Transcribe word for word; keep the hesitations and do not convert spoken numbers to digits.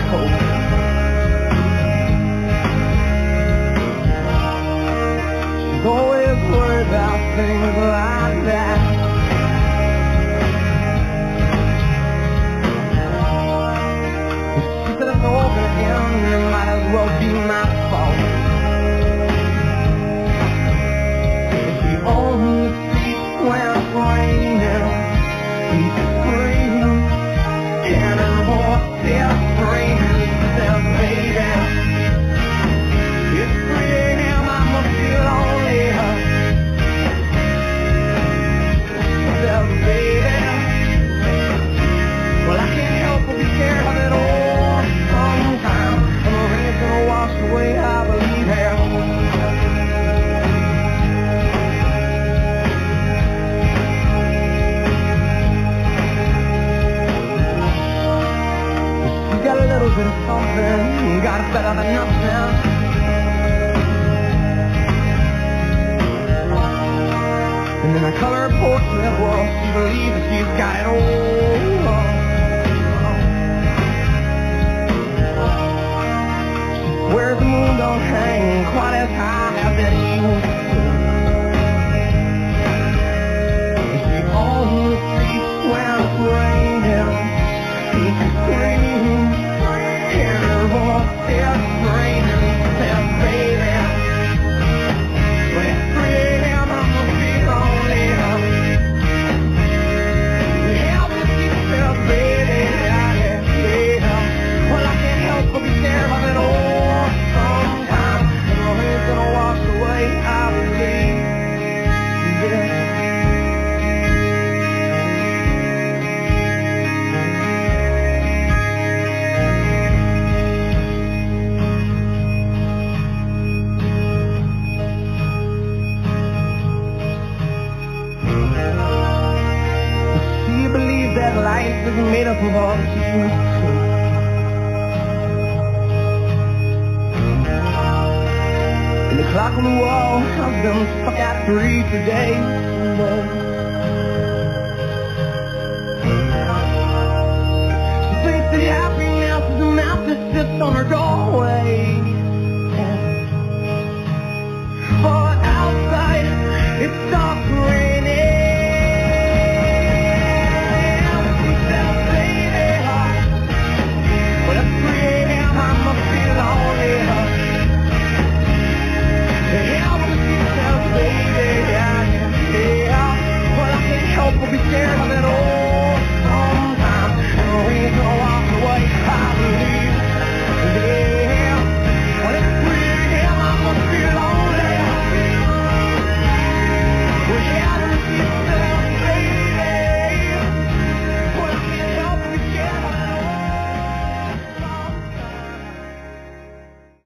coat. She's always worried about things like that. She said it's all gonna end, it might as well be my fault. If she only sees when it's raining, she's screaming, and her voice is screaming, says, baby, it's three a m, I must be lonely. Says, baby, well, I can't help but be scared of it all sometimes, and the rain's gonna wash away, I believe her. Got a little bit of something, got it better than nothing. And then I color her portrait, well, she believes that she's got it all. Where the moon don't hang quite as high as it used to. And she only sees when it's raining. She's screaming. And her voice is screaming, says, baby, but it's three a m, I must be lonely. Help me, she says, baby, yeah, yeah. Well, I can't help but be scared of it all sometimes, and the rain's gonna wash away, I believe, yeah. She believes that life is made up of all that she wants to. And the clock on the wall has been stuck at three today.